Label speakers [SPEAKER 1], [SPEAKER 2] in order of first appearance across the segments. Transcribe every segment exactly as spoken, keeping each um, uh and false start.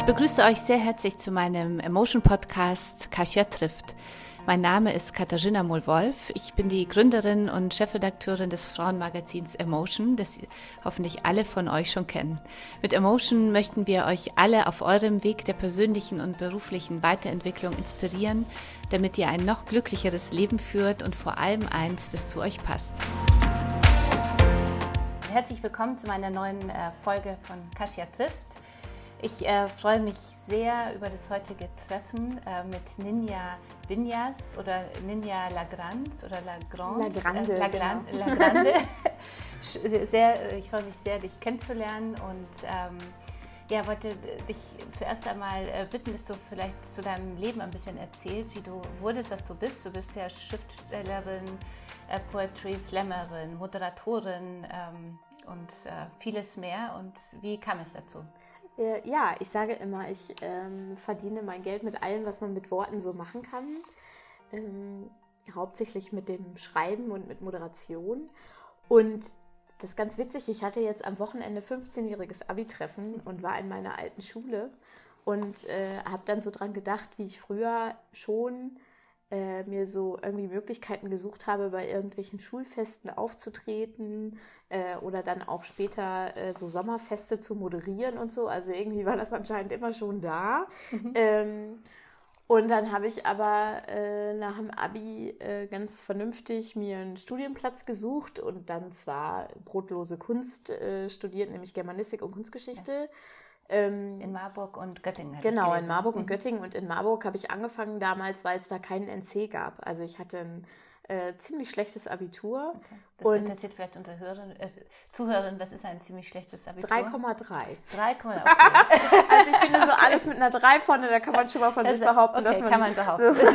[SPEAKER 1] begrüße euch sehr herzlich zu meinem Emotion-Podcast Kasia trifft. Mein Name ist Katharzyna Mohl-Wolf. Ich bin die Gründerin und Chefredakteurin des Frauenmagazins Emotion, das hoffentlich alle von euch schon kennen. Mit Emotion möchten wir euch alle auf eurem Weg der persönlichen und beruflichen Weiterentwicklung inspirieren, damit ihr ein noch glücklicheres Leben führt und vor allem eins, das zu euch passt. Herzlich willkommen zu meiner neuen äh, Folge von Kasia trifft. Ich äh, freue mich sehr über das heutige Treffen äh, mit Ninja Vinyas oder Ninja Lagrande oder Lagrande.
[SPEAKER 2] Lagrande,
[SPEAKER 1] äh, Lagrande,
[SPEAKER 2] genau.
[SPEAKER 1] Lagrande. sehr, ich freue mich sehr, dich kennenzulernen und ähm, ja, wollte dich zuerst einmal äh, bitten, dass du vielleicht zu deinem Leben ein bisschen erzählst, wie du wurdest, was du bist. Du bist ja Schriftstellerin, äh, Poetry Slammerin, Moderatorin ähm, und äh, vieles mehr. Und wie kam es dazu?
[SPEAKER 2] Ja, ich sage immer, ich ähm, verdiene mein Geld mit allem, was man mit Worten so machen kann. Ähm, hauptsächlich mit dem Schreiben und mit Moderation. Und das ist ganz witzig, ich hatte jetzt am Wochenende fünfzehnjähriges Abi-Treffen und war in meiner alten Schule und äh, habe dann so dran gedacht, wie ich früher schon äh, mir so irgendwie Möglichkeiten gesucht habe, bei irgendwelchen Schulfesten aufzutreten äh, oder dann auch später äh, so Sommerfeste zu moderieren und so. Also irgendwie war das anscheinend immer schon da. Mhm. Ähm, und dann habe ich aber äh, nach dem Abi äh, ganz vernünftig mir einen Studienplatz gesucht und dann zwar brotlose Kunst äh, studiert, nämlich Germanistik und Kunstgeschichte. Ja.
[SPEAKER 1] Ähm, in Marburg und Göttingen.
[SPEAKER 2] Genau, in Marburg und Göttingen. Und in Marburg habe ich angefangen damals, weil es da keinen N C gab. Also ich hatte ein äh, ziemlich schlechtes Abitur.
[SPEAKER 1] Okay. Das und interessiert vielleicht unsere Hörer, äh, Zuhörerinnen, was ist ein ziemlich schlechtes Abitur?
[SPEAKER 2] drei Komma drei.
[SPEAKER 1] drei Komma drei, okay.
[SPEAKER 2] Also ich finde so alles mit einer drei vorne, da kann man schon mal von sich behaupten,
[SPEAKER 1] okay,
[SPEAKER 2] dass man...
[SPEAKER 1] kann man behaupten.
[SPEAKER 2] So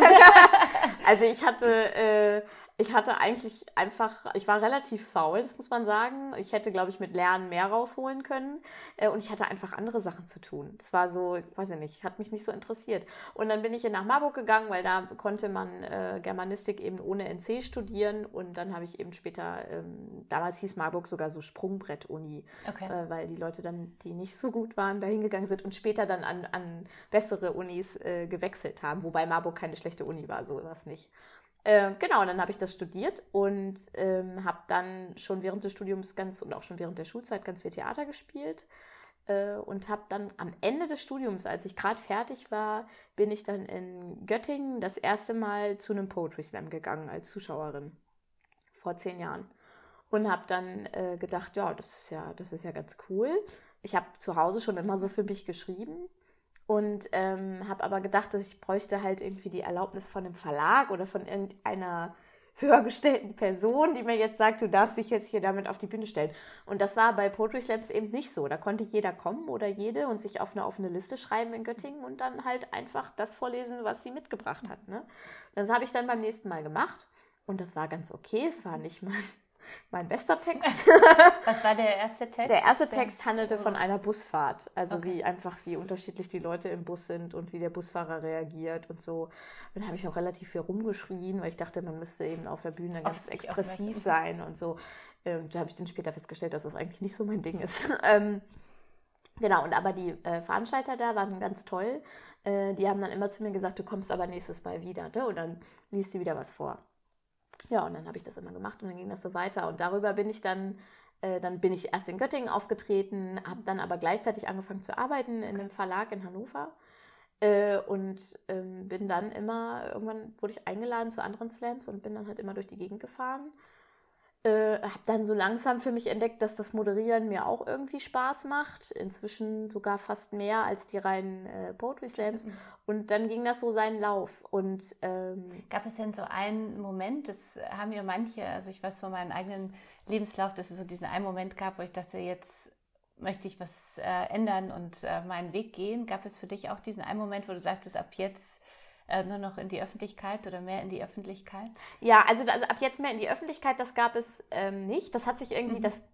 [SPEAKER 2] also ich hatte... Äh, Ich hatte eigentlich einfach, ich war relativ faul, das muss man sagen. Ich hätte, glaube ich, mit Lernen mehr rausholen können. Und ich hatte einfach andere Sachen zu tun. Das war so, ich weiß nicht, hat mich nicht so interessiert. Und dann bin ich nach Marburg gegangen, weil da konnte man äh, Germanistik eben ohne N C studieren. Und dann habe ich eben später, ähm, damals hieß Marburg sogar so Sprungbrett-Uni,
[SPEAKER 1] okay.
[SPEAKER 2] äh, weil die Leute dann, die nicht so gut waren, da hingegangen sind und später dann an, an bessere Unis äh, gewechselt haben. Wobei Marburg keine schlechte Uni war, so war es nicht. Äh, genau, und dann habe ich das studiert und ähm, habe dann schon während des Studiums ganz und auch schon während der Schulzeit ganz viel Theater gespielt äh, und habe dann am Ende des Studiums, als ich gerade fertig war, bin ich dann in Göttingen das erste Mal zu einem Poetry Slam gegangen als Zuschauerin vor zehn Jahren und habe dann äh, gedacht, ja, das ist ja, das ist ja ganz cool. Ich habe zu Hause schon immer so für mich geschrieben. Und ähm, habe aber gedacht, dass ich bräuchte halt irgendwie die Erlaubnis von einem Verlag oder von irgendeiner höher gestellten Person, die mir jetzt sagt, du darfst dich jetzt hier damit auf die Bühne stellen. Und das war bei Poetry Slams eben nicht so. Da konnte jeder kommen oder jede und sich auf eine offene Liste schreiben in Göttingen und dann halt einfach das vorlesen, was sie mitgebracht hat. Ne? Das habe ich dann beim nächsten Mal gemacht und das war ganz okay. Es war nicht mal... mein bester Text.
[SPEAKER 1] Was war der erste Text?
[SPEAKER 2] Der erste Text handelte von einer Busfahrt. Also
[SPEAKER 1] okay.
[SPEAKER 2] wie einfach, wie unterschiedlich die Leute im Bus sind und wie der Busfahrer reagiert und so. Und dann habe ich noch relativ viel rumgeschrien, weil ich dachte, man müsste eben auf der Bühne ganz auf, expressiv sein und so. Und da habe ich dann später festgestellt, dass das eigentlich nicht so mein Ding ist. ähm, genau, und aber die äh, Veranstalter da waren ganz toll. Äh, die haben dann immer zu mir gesagt, du kommst aber nächstes Mal wieder. Ne? Und dann liest die wieder was vor. Ja, und dann habe ich das immer gemacht und dann ging das so weiter. Und darüber bin ich dann, äh, dann bin ich erst in Göttingen aufgetreten, habe dann aber gleichzeitig angefangen zu arbeiten in einem Verlag in Hannover äh, und ähm, bin dann immer, irgendwann wurde ich eingeladen zu anderen Slams und bin dann halt immer durch die Gegend gefahren. Äh, habe dann so langsam für mich entdeckt, dass das Moderieren mir auch irgendwie Spaß macht. Inzwischen sogar fast mehr als die reinen äh, Poetry Slams. Mhm. Und dann ging das so seinen Lauf. Und ähm,
[SPEAKER 1] gab es denn so einen Moment, das haben ja manche, also ich weiß von meinem eigenen Lebenslauf, dass es so diesen einen Moment gab, wo ich dachte, jetzt möchte ich was äh, ändern und äh, meinen Weg gehen. Gab es für dich auch diesen einen Moment, wo du sagtest, ab jetzt nur noch in die Öffentlichkeit oder mehr in die Öffentlichkeit?
[SPEAKER 2] Ja, also, also ab jetzt mehr in die Öffentlichkeit, das gab es ähm, nicht. Das hat sich irgendwie, mhm. das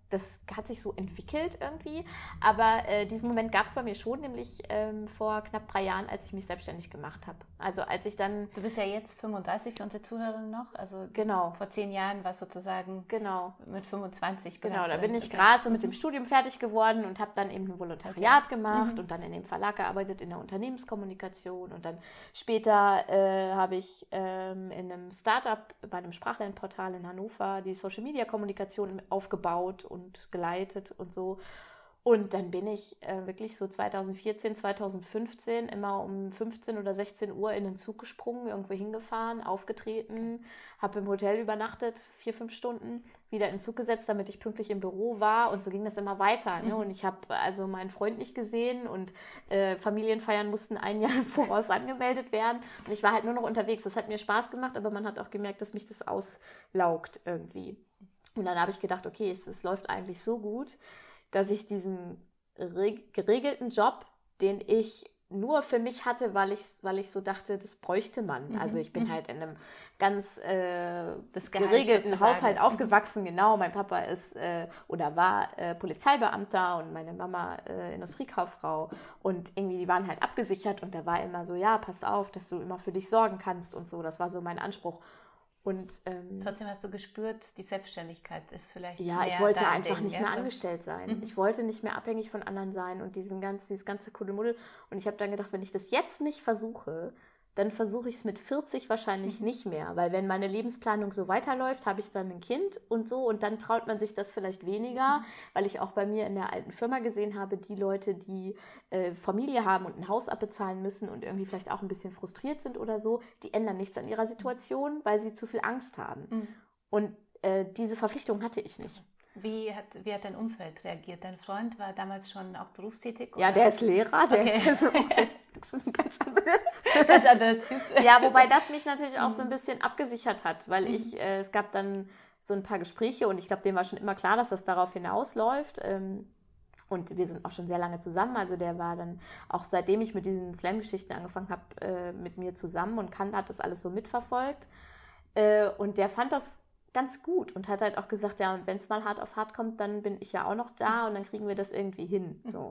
[SPEAKER 2] das hat sich so entwickelt irgendwie. Aber äh, diesen Moment gab es bei mir schon, nämlich ähm, vor knapp drei Jahren, als ich mich selbstständig gemacht habe. Also als ich dann...
[SPEAKER 1] Du bist ja jetzt fünfunddreißig für unsere Zuhörerinnen noch. Also
[SPEAKER 2] genau.
[SPEAKER 1] Vor zehn Jahren war es sozusagen
[SPEAKER 2] genau.
[SPEAKER 1] mit fünfundzwanzig.
[SPEAKER 2] Genau, da bin ich gerade so mit dem Studium fertig geworden und habe dann eben ein Volontariat okay. gemacht mhm. und dann in dem Verlag gearbeitet, in der Unternehmenskommunikation. Und dann später äh, habe ich ähm, in einem Startup bei einem Sprachlernportal in Hannover die Social-Media-Kommunikation aufgebaut und geleitet und so. Und dann bin ich äh, wirklich so zweitausendvierzehn, zweitausendfünfzehn immer um fünfzehn oder sechzehn Uhr in den Zug gesprungen, irgendwo hingefahren, aufgetreten, habe im Hotel übernachtet, vier, fünf Stunden, wieder in den Zug gesetzt, damit ich pünktlich im Büro war und so ging das immer weiter. Ne? Und ich habe also meinen Freund nicht gesehen und äh, Familienfeiern mussten ein Jahr im Voraus angemeldet werden und ich war halt nur noch unterwegs. Das hat mir Spaß gemacht, aber man hat auch gemerkt, dass mich das auslaugt irgendwie. Und dann habe ich gedacht, okay, es, es läuft eigentlich so gut, dass ich diesen geregelten Job, den ich nur für mich hatte, weil ich, weil ich so dachte, das bräuchte man. Mhm. Also ich bin halt in einem ganz äh, geregelten Haushalt aufgewachsen. Genau, mein Papa ist äh, oder war äh, Polizeibeamter und meine Mama äh, Industriekauffrau. Und irgendwie, die waren halt abgesichert und da war immer so, ja, pass auf, dass du immer für dich sorgen kannst und so. Das war so mein Anspruch. Und, ähm,
[SPEAKER 1] trotzdem hast du gespürt, die Selbstständigkeit ist vielleicht
[SPEAKER 2] ja,
[SPEAKER 1] mehr
[SPEAKER 2] ich wollte einfach
[SPEAKER 1] Ding,
[SPEAKER 2] nicht
[SPEAKER 1] ja?
[SPEAKER 2] mehr angestellt sein. Mhm. Ich wollte nicht mehr abhängig von anderen sein und diesen ganz, dieses ganze Kuddelmuddel. Und ich habe dann gedacht, wenn ich das jetzt nicht versuche, dann versuche ich es mit vierzig wahrscheinlich mhm. nicht mehr. Weil wenn meine Lebensplanung so weiterläuft, habe ich dann ein Kind und so und dann traut man sich das vielleicht weniger, mhm. weil ich auch bei mir in der alten Firma gesehen habe, die Leute, die äh, Familie haben und ein Haus abbezahlen müssen und irgendwie vielleicht auch ein bisschen frustriert sind oder so, die ändern nichts an ihrer Situation, weil sie zu viel Angst haben. Mhm. Und äh, diese Verpflichtung hatte ich nicht.
[SPEAKER 1] Wie hat, wie hat dein Umfeld reagiert? Dein Freund war damals schon auch berufstätig? Oder?
[SPEAKER 2] Ja, der ist Lehrer, der okay. ist, so ein ganz anderer,
[SPEAKER 1] ganz anderer Typ.
[SPEAKER 2] Ja, wobei das mich natürlich auch so ein bisschen abgesichert hat, weil ich, äh, es gab dann so ein paar Gespräche und ich glaube, dem war schon immer klar, dass das darauf hinausläuft. Ähm, und wir sind auch schon sehr lange zusammen, also der war dann auch seitdem ich mit diesen Slam-Geschichten angefangen habe, äh, mit mir zusammen und kann, hat das alles so mitverfolgt. Äh, und der fand das ganz gut und hat halt auch gesagt, ja, und wenn es mal hart auf hart kommt, dann bin ich ja auch noch da und dann kriegen wir das irgendwie hin. So.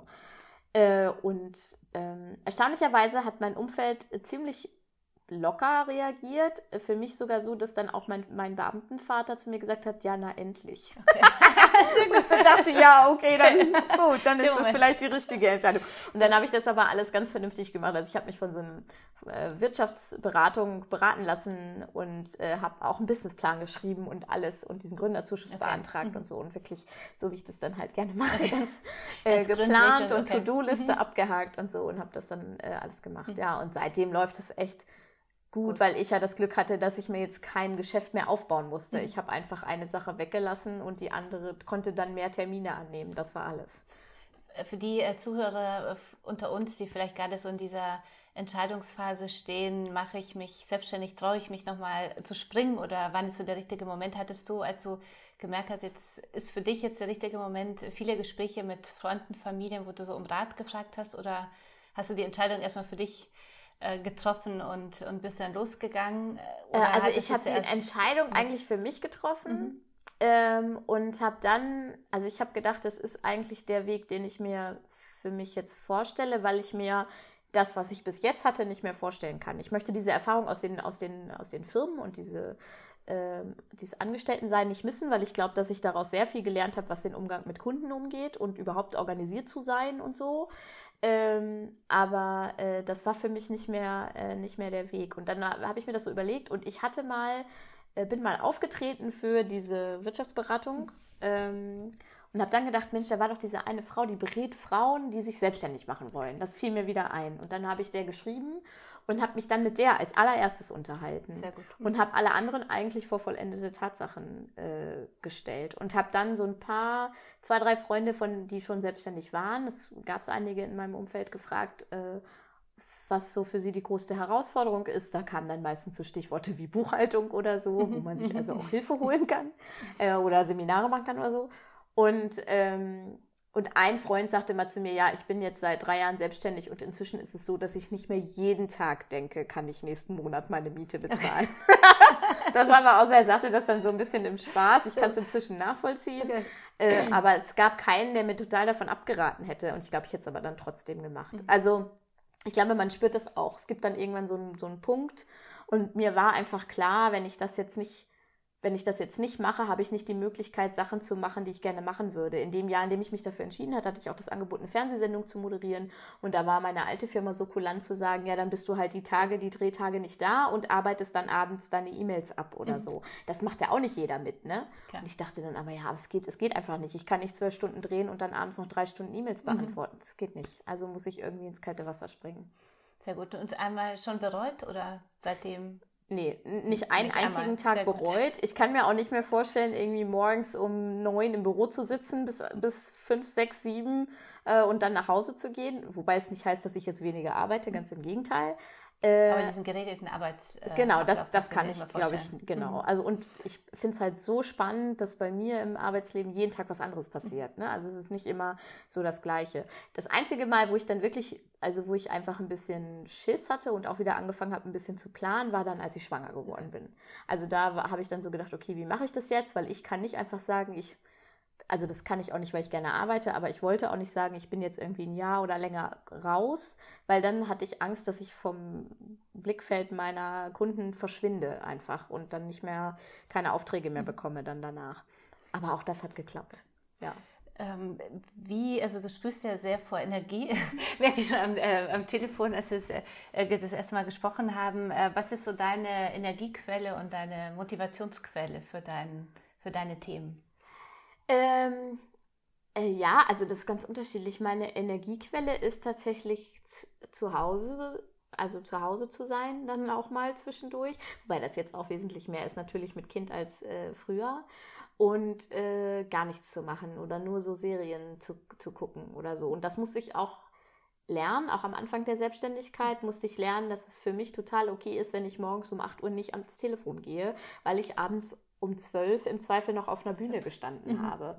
[SPEAKER 2] Äh, und ähm, erstaunlicherweise hat mein Umfeld ziemlich locker reagiert. Für mich sogar so, dass dann auch mein, mein Beamtenvater zu mir gesagt hat, ja, na endlich. Okay. Also dachte ich, ja, okay, dann gut, dann ist das vielleicht die richtige Entscheidung. Und dann habe ich das aber alles ganz vernünftig gemacht. Also ich habe mich von so einer äh, Wirtschaftsberatung beraten lassen und äh, habe auch einen Businessplan geschrieben und alles und diesen Gründerzuschuss okay. beantragt mhm. und so. Und wirklich, so wie ich das dann halt gerne mache, okay. ganz, äh, ganz geplant und okay. To-Do-Liste mhm. abgehakt und so und habe das dann äh, alles gemacht. Mhm. Ja, und seitdem läuft es echt Gut, Gut, weil ich ja das Glück hatte, dass ich mir jetzt kein Geschäft mehr aufbauen musste. Mhm. Ich habe einfach eine Sache weggelassen und die andere konnte dann mehr Termine annehmen. Das war alles.
[SPEAKER 1] Für die äh, Zuhörer unter uns, die vielleicht gerade so in dieser Entscheidungsphase stehen, mache ich mich selbstständig, traue ich mich nochmal zu springen oder wann ist so der richtige Moment? Hattest du, als du gemerkt hast, jetzt ist für dich jetzt der richtige Moment, viele Gespräche mit Freunden, Familien, wo du so um Rat gefragt hast oder hast du die Entscheidung erstmal für dich getroffen und, und bist dann losgegangen?
[SPEAKER 2] Oder also ich habe die Entscheidung ja. eigentlich für mich getroffen mhm. ähm, und habe dann, also ich habe gedacht, das ist eigentlich der Weg, den ich mir für mich jetzt vorstelle, weil ich mir das, was ich bis jetzt hatte, nicht mehr vorstellen kann. Ich möchte diese Erfahrung aus den, aus den, aus den Firmen und diese ähm, dieses Angestelltensein nicht missen, weil ich glaube, dass ich daraus sehr viel gelernt habe, was den Umgang mit Kunden umgeht und überhaupt organisiert zu sein und so. Ähm, aber äh, das war für mich nicht mehr, äh, nicht mehr der Weg. Und dann habe ich mir das so überlegt und ich hatte mal, äh, bin mal aufgetreten für diese Wirtschaftsberatung ähm, und habe dann gedacht, Mensch, da war doch diese eine Frau, die berät Frauen, die sich selbstständig machen wollen. Das fiel mir wieder ein. Und dann habe ich der geschrieben und habe mich dann mit der als allererstes unterhalten.
[SPEAKER 1] Sehr gut.
[SPEAKER 2] Und habe alle anderen eigentlich vor vollendete Tatsachen äh, gestellt. Und habe dann so ein paar, zwei, drei Freunde, von die schon selbstständig waren, es gab es einige in meinem Umfeld, gefragt, äh, was so für sie die größte Herausforderung ist. Da kamen dann meistens so Stichworte wie Buchhaltung oder so, wo man sich also auch Hilfe holen kann äh, oder Seminare machen kann oder so. Und ähm, Und ein Freund sagte mal zu mir, ja, ich bin jetzt seit drei Jahren selbstständig und inzwischen ist es so, dass ich nicht mehr jeden Tag denke, kann ich nächsten Monat meine Miete bezahlen. Okay. Das war aber auch so, er sagte das dann so ein bisschen im Spaß. Ich kann es inzwischen nachvollziehen. Okay. Äh, aber es gab keinen, der mir total davon abgeraten hätte. Und ich glaube, ich hätte es aber dann trotzdem gemacht. Mhm. Also ich glaube, man spürt das auch. Es gibt dann irgendwann so einen, so einen Punkt. Und mir war einfach klar, wenn ich das jetzt nicht Wenn ich das jetzt nicht mache, habe ich nicht die Möglichkeit, Sachen zu machen, die ich gerne machen würde. In dem Jahr, in dem ich mich dafür entschieden hatte, hatte ich auch das Angebot, eine Fernsehsendung zu moderieren. Und da war meine alte Firma so kulant zu sagen, ja, dann bist du halt die Tage, die Drehtage nicht da und arbeitest dann abends deine E-Mails ab oder mhm. so. Das macht ja auch nicht jeder mit, ne? Klar. Und ich dachte dann aber, ja, aber es geht, es geht einfach nicht. Ich kann nicht zwölf Stunden drehen und dann abends noch drei Stunden E-Mails beantworten. Mhm. Das geht nicht. Also muss ich irgendwie ins kalte Wasser springen.
[SPEAKER 1] Sehr gut. Und einmal schon bereut oder seitdem...
[SPEAKER 2] Nee, nicht einen nicht einzigen Tag bereut. Ich kann mir auch nicht mehr vorstellen, irgendwie morgens um neun im Büro zu sitzen, bis, bis fünf, sechs, sieben äh, und dann nach Hause zu gehen. Wobei es nicht heißt, dass ich jetzt weniger arbeite, ganz im Gegenteil.
[SPEAKER 1] Äh, Aber diesen geregelten Arbeits...
[SPEAKER 2] Äh, genau, das, das kann ich, glaube ich, genau. Mhm. Also und ich finde es halt so spannend, dass bei mir im Arbeitsleben jeden Tag was anderes passiert. Ne? Also es ist nicht immer so das Gleiche. Das einzige Mal, wo ich dann wirklich, also wo ich einfach ein bisschen Schiss hatte und auch wieder angefangen habe, ein bisschen zu planen, war dann, als ich schwanger geworden bin. Also da habe ich dann so gedacht, okay, wie mache ich das jetzt? Weil ich kann nicht einfach sagen, ich... Also das kann ich auch nicht, weil ich gerne arbeite, aber ich wollte auch nicht sagen, ich bin jetzt irgendwie ein Jahr oder länger raus, weil dann hatte ich Angst, dass ich vom Blickfeld meiner Kunden verschwinde einfach und dann nicht mehr, keine Aufträge mehr bekomme dann danach. Aber auch das hat geklappt, ja.
[SPEAKER 1] Ähm, wie, also du spürst ja sehr vor Energie, merke ich schon am, äh, am Telefon, als wir das, äh, das erste Mal gesprochen haben. Äh, was ist so deine Energiequelle und deine Motivationsquelle für, dein, für deine Themen?
[SPEAKER 2] Ähm, äh, ja, also das ist ganz unterschiedlich. Meine Energiequelle ist tatsächlich zu, zu Hause, also zu Hause zu sein, dann auch mal zwischendurch. Wobei das jetzt auch wesentlich mehr ist natürlich mit Kind als äh, früher. Und äh, gar nichts zu machen oder nur so Serien zu, zu gucken oder so. Und das musste ich auch lernen, auch am Anfang der Selbstständigkeit musste ich lernen, dass es für mich total okay ist, wenn ich morgens um acht Uhr nicht ans Telefon gehe, weil ich abends um zwölf im Zweifel noch auf einer Bühne gestanden mhm. habe.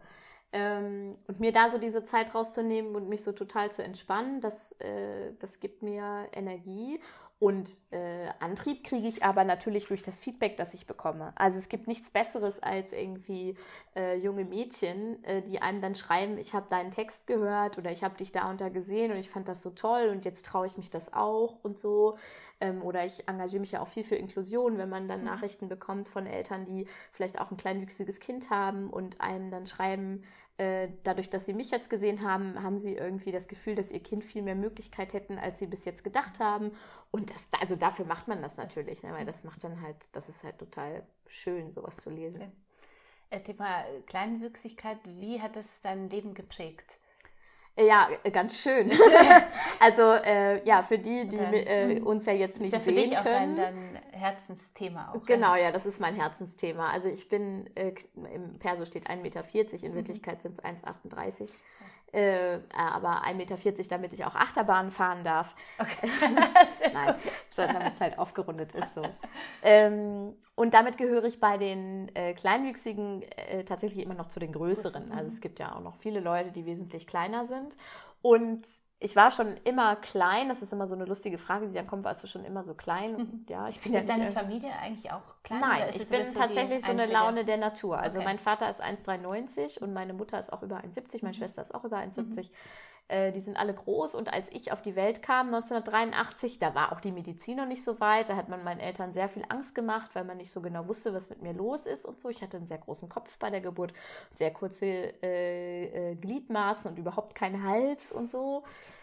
[SPEAKER 2] Ähm, und mir da so diese Zeit rauszunehmen und mich so total zu entspannen, das, äh, das gibt mir Energie. Und äh, Antrieb kriege ich aber natürlich durch das Feedback, das ich bekomme. Also es gibt nichts Besseres als irgendwie äh, junge Mädchen, äh, die einem dann schreiben, ich habe deinen Text gehört oder ich habe dich da und da gesehen und ich fand das so toll und jetzt traue ich mich das auch und so. Ähm, oder ich engagiere mich ja auch viel für Inklusion, wenn man dann mhm. Nachrichten bekommt von Eltern, die vielleicht auch ein kleinwüchsiges Kind haben und einem dann schreiben, äh, dadurch, dass sie mich jetzt gesehen haben, haben sie irgendwie das Gefühl, dass ihr Kind viel mehr Möglichkeit hätten, als sie bis jetzt gedacht haben. Und das, also dafür macht man das natürlich, ne? Weil das macht dann halt, das ist halt total schön, sowas zu lesen.
[SPEAKER 1] Okay. Thema Kleinwüchsigkeit, wie hat das dein Leben geprägt?
[SPEAKER 2] Ja, ganz schön. Also äh, ja, für die, die äh, uns ja jetzt nicht sehen können. Das ist ja für dich auch
[SPEAKER 1] dein, dein Herzensthema. Auch,
[SPEAKER 2] genau, ja, das ist mein Herzensthema. Also ich bin, äh, im Perso steht ein Meter vierzig, in mhm. Wirklichkeit sind es eins Komma achtunddreißig. Äh, aber ein Meter vierzig, damit ich auch Achterbahn fahren darf. Okay. Nein, damit es halt aufgerundet ist so. Ähm, und damit gehöre ich bei den äh, Kleinwüchsigen äh, tatsächlich immer noch zu den Größeren. Also es gibt ja auch noch viele Leute, die wesentlich kleiner sind. Und ich war schon immer klein. Das ist immer so eine lustige Frage, die dann kommt, warst du schon immer so klein? Und ja, ich bin
[SPEAKER 1] ist
[SPEAKER 2] ja
[SPEAKER 1] deine Familie eigentlich auch klein?
[SPEAKER 2] Nein, ich bin so tatsächlich so eine Laune der Natur. Also okay. Mein Vater ist eins Komma dreiundneunzig und meine Mutter ist auch über eins Komma siebzig, meine mhm. Schwester ist auch über eins Komma siebzig. Mhm. Äh, die sind alle groß und als ich auf die Welt kam, neunzehnhundertdreiundachtzig, da war auch die Medizin noch nicht so weit. Da hat man meinen Eltern sehr viel Angst gemacht, weil man nicht so genau wusste, was mit mir los ist und so. Ich hatte einen sehr großen Kopf bei der Geburt, sehr kurze äh, äh, Gliedmaßen und überhaupt keinen Hals und so.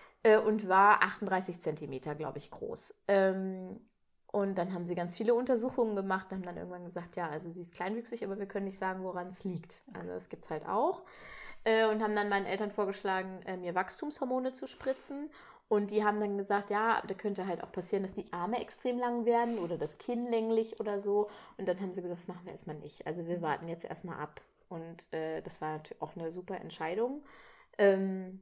[SPEAKER 2] Und war achtunddreißig Zentimeter, glaube ich, groß. Ähm, und dann haben sie ganz viele Untersuchungen gemacht und haben dann irgendwann gesagt, ja, also sie ist kleinwüchsig, aber wir können nicht sagen, woran es liegt. Also das gibt es halt auch. Äh, und haben dann meinen Eltern vorgeschlagen, äh, mir Wachstumshormone zu spritzen. Und die haben dann gesagt, ja, da könnte halt auch passieren, dass die Arme extrem lang werden oder das Kinn länglich oder so. Und dann haben sie gesagt, das machen wir erstmal nicht. Also wir warten jetzt erstmal ab. Und äh, das war natürlich auch eine super Entscheidung. Ähm,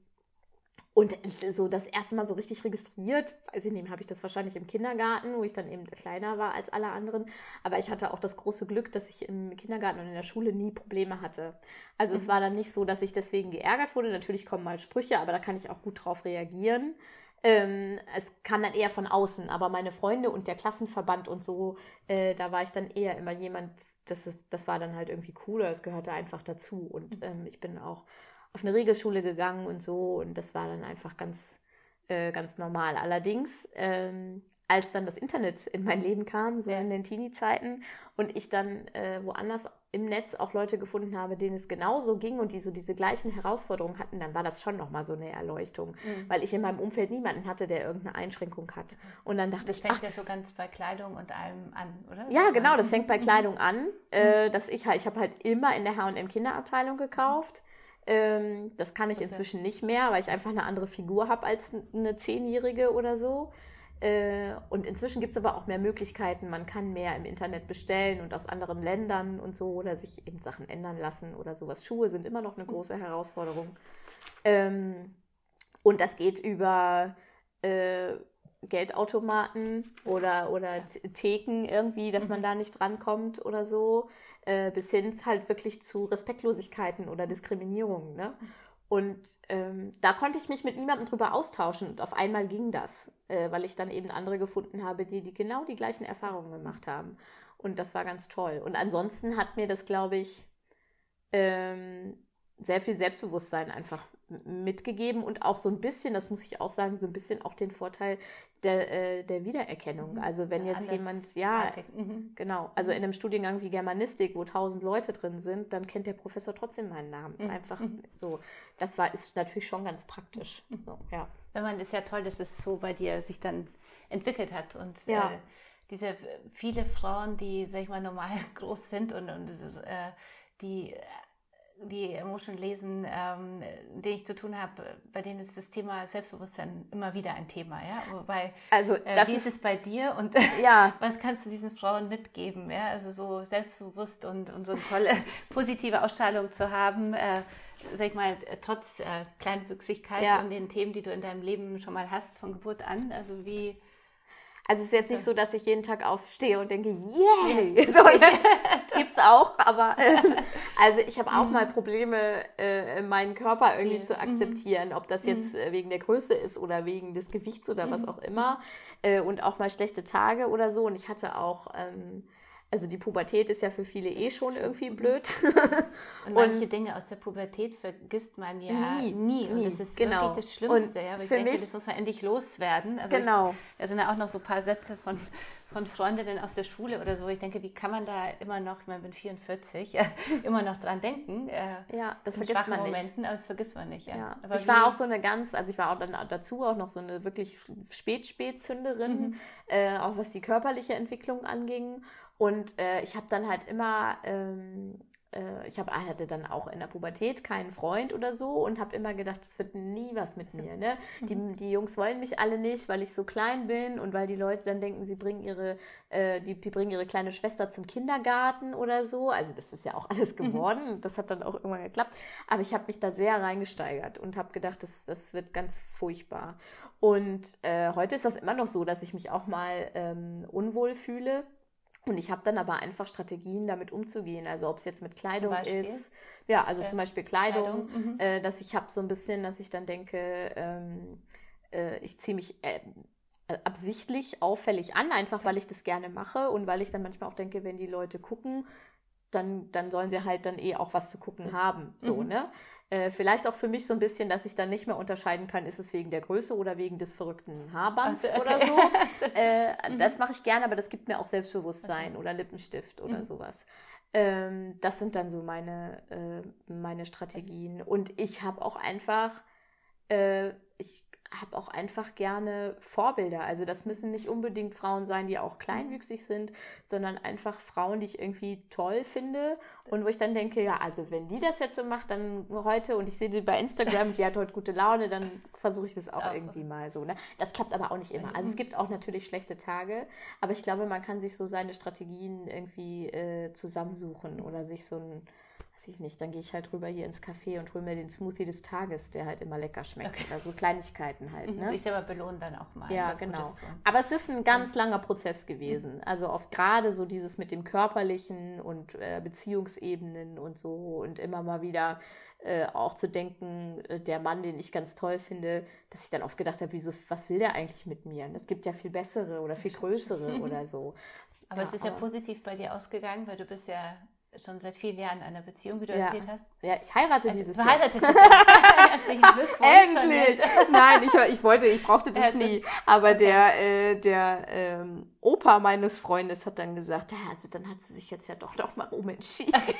[SPEAKER 2] Und so das erste Mal so richtig registriert, weiß ich nicht, habe ich das wahrscheinlich im Kindergarten, wo ich dann eben kleiner war als alle anderen. Aber ich hatte auch das große Glück, dass ich im Kindergarten und in der Schule nie Probleme hatte. Also mhm. es war dann nicht so, dass ich deswegen geärgert wurde. Natürlich kommen mal Sprüche, aber da kann ich auch gut drauf reagieren. Ähm, es kam dann eher von außen, aber meine Freunde und der Klassenverband und so, äh, da war ich dann eher immer jemand, das, ist, das war dann halt irgendwie cooler, es gehörte einfach dazu. Und ähm, ich bin auch auf eine Regelschule gegangen und so und das war dann einfach ganz, äh, ganz normal. Allerdings, ähm, als dann das Internet in mein Leben kam, so in den Teenie-Zeiten und ich dann äh, woanders im Netz auch Leute gefunden habe, denen es genauso ging und die so diese gleichen Herausforderungen hatten, dann war das schon nochmal so eine Erleuchtung, mhm. weil ich in meinem Umfeld niemanden hatte, der irgendeine Einschränkung hat. Und dann dachte
[SPEAKER 1] das
[SPEAKER 2] ich,
[SPEAKER 1] fängt
[SPEAKER 2] ach,
[SPEAKER 1] ja so ganz bei Kleidung und allem an, oder?
[SPEAKER 2] Ja, genau, das fängt bei Kleidung an, äh, dass ich halt, ich habe halt immer in der H und M Kinderabteilung gekauft. Ähm, das kann ich Was inzwischen ja? nicht mehr, weil ich einfach eine andere Figur habe als eine Zehnjährige oder so. Und inzwischen gibt es aber auch mehr Möglichkeiten. Man kann mehr im Internet bestellen und aus anderen Ländern und so oder sich eben Sachen ändern lassen oder sowas. Schuhe sind immer noch eine große Herausforderung. Und das geht über äh, Geldautomaten oder, oder Theken irgendwie, dass man da nicht drankommt oder so, äh, bis hin halt wirklich zu Respektlosigkeiten oder Diskriminierungen, ne? Und ähm, da konnte ich mich mit niemandem drüber austauschen und auf einmal ging das, äh, weil ich dann eben andere gefunden habe, die, die genau die gleichen Erfahrungen gemacht haben. Und das war ganz toll. Und ansonsten hat mir das, glaube ich, ähm, sehr viel Selbstbewusstsein einfach mitgegeben und auch so ein bisschen, das muss ich auch sagen, so ein bisschen auch den Vorteil der, äh, der Wiedererkennung. Also wenn jetzt Anders jemand, ja, mhm. genau, also in einem Studiengang wie Germanistik, wo tausend Leute drin sind, dann kennt der Professor trotzdem meinen Namen. Mhm. Einfach so. Das war, ist natürlich schon ganz praktisch. So, ja.
[SPEAKER 1] Wenn man, ist ja toll, dass es so bei dir sich dann entwickelt hat und
[SPEAKER 2] ja.
[SPEAKER 1] äh, diese viele Frauen, die, sag ich mal, normal groß sind und, und äh, die die Emotion lesen, ähm, denen ich zu tun habe, bei denen ist das Thema Selbstbewusstsein immer wieder ein Thema, ja. Wobei,
[SPEAKER 2] also das
[SPEAKER 1] äh, wie
[SPEAKER 2] ist
[SPEAKER 1] ist es bei dir und
[SPEAKER 2] ja.
[SPEAKER 1] was kannst du diesen Frauen mitgeben, ja? Also so selbstbewusst und, und so eine tolle positive Ausstrahlung zu haben, äh, sag ich mal, trotz äh, Kleinwüchsigkeit ja. und den Themen, die du in deinem Leben schon mal hast von Geburt an. Also wie
[SPEAKER 2] Also es ist jetzt nicht so, dass ich jeden Tag aufstehe und denke, yeah, so, gibt's auch, aber äh, also ich habe auch mhm. mal Probleme, äh, meinen Körper irgendwie ja. zu akzeptieren, ob das jetzt äh, wegen der Größe ist oder wegen des Gewichts oder mhm. was auch immer äh, und auch mal schlechte Tage oder so und ich hatte auch ähm, also die Pubertät ist ja für viele eh schon irgendwie blöd.
[SPEAKER 1] Und manche und Dinge aus der Pubertät vergisst man ja nie. nie. Und das ist genau. wirklich das Schlimmste. Ja? Aber ich denke, mich, das muss man endlich loswerden. Also
[SPEAKER 2] genau.
[SPEAKER 1] Ich erinnere auch noch so ein paar Sätze von, von Freundinnen aus der Schule oder so. Ich denke, wie kann man da immer noch, ich meine, ich bin vierundvierzig, ja, immer noch dran denken. Äh,
[SPEAKER 2] ja, das
[SPEAKER 1] in
[SPEAKER 2] vergisst man nicht.
[SPEAKER 1] Momenten, aber das vergisst man nicht. Ja.
[SPEAKER 2] Ja. Aber ich war auch so eine ganz, also ich war auch dann dazu auch noch so eine wirklich Spät-Spät-Zünderin, mhm. äh, auch was die körperliche Entwicklung anging. Und äh, ich habe dann halt immer, ähm, äh, ich hab, hatte dann auch in der Pubertät keinen Freund oder so und habe immer gedacht, das wird nie was mit mir. Ne? Mhm. Die, die Jungs wollen mich alle nicht, weil ich so klein bin und weil die Leute dann denken, sie bringen ihre, äh, die, die bringen ihre kleine Schwester zum Kindergarten oder so. Also das ist ja auch alles geworden. Mhm. Das hat dann auch irgendwann geklappt. Aber ich habe mich da sehr reingesteigert und habe gedacht, das, das wird ganz furchtbar. Und äh, heute ist das immer noch so, dass ich mich auch mal ähm, unwohl fühle. Und ich habe dann aber einfach Strategien, damit umzugehen. Also ob es jetzt mit Kleidung ist, ja, also äh, zum Beispiel Kleidung, Kleidung. Mhm. Äh, dass ich habe so ein bisschen, dass ich dann denke, ähm, äh, ich ziehe mich äh, absichtlich auffällig an, einfach weil ich das gerne mache und weil ich dann manchmal auch denke, wenn die Leute gucken, dann, dann sollen sie halt dann eh auch was zu gucken haben. So, mhm. ne? Äh, vielleicht auch für mich so ein bisschen, dass ich dann nicht mehr unterscheiden kann, ist es wegen der Größe oder wegen des verrückten Haarbands also, okay. oder so. äh, mhm. Das mache ich gerne, aber das gibt mir auch Selbstbewusstsein okay. oder Lippenstift oder mhm. sowas. Ähm, das sind dann so meine, äh, meine Strategien. Und ich habe auch einfach, äh, ich habe auch einfach gerne Vorbilder. Also das müssen nicht unbedingt Frauen sein, die auch kleinwüchsig sind, sondern einfach Frauen, die ich irgendwie toll finde und wo ich dann denke, ja, also wenn die das jetzt so macht, dann heute und ich sehe sie bei Instagram, die hat heute gute Laune, dann versuche ich das auch ja, irgendwie mal so. Ne? Das klappt aber auch nicht immer. Also es gibt auch natürlich schlechte Tage, aber ich glaube, man kann sich so seine Strategien irgendwie äh, zusammensuchen oder sich so ein weiß ich nicht, dann gehe ich halt rüber hier ins Café und hole mir den Smoothie des Tages, der halt immer lecker schmeckt. Okay. Oder so Kleinigkeiten halt. Ne?
[SPEAKER 1] Sich selber belohnen dann auch mal.
[SPEAKER 2] Ja, genau. Aber es ist ein ganz langer Prozess gewesen. Also oft gerade so dieses mit dem Körperlichen und äh, Beziehungsebenen und so und immer mal wieder äh, auch zu denken, äh, der Mann, den ich ganz toll finde, dass ich dann oft gedacht habe, wieso, was will der eigentlich mit mir? Es gibt ja viel bessere oder viel größere oder so.
[SPEAKER 1] Aber
[SPEAKER 2] ja,
[SPEAKER 1] es ist ja
[SPEAKER 2] aber,
[SPEAKER 1] positiv bei dir ausgegangen, weil du bist ja schon seit vielen Jahren in einer Beziehung, wie du
[SPEAKER 2] ja,
[SPEAKER 1] erzählt hast.
[SPEAKER 2] Ja, ich heirate
[SPEAKER 1] also,
[SPEAKER 2] dieses
[SPEAKER 1] du
[SPEAKER 2] Jahr.
[SPEAKER 1] heiratest jetzt. Herzlichen Glückwunsch.
[SPEAKER 2] Endlich! Nein, ich, ich wollte, ich brauchte das
[SPEAKER 1] Herzlich.
[SPEAKER 2] nie. Aber
[SPEAKER 1] Okay.
[SPEAKER 2] der, äh, der ähm, Opa meines Freundes hat dann gesagt, ja, also dann hat sie sich jetzt ja doch noch mal umentschieden.
[SPEAKER 1] Okay.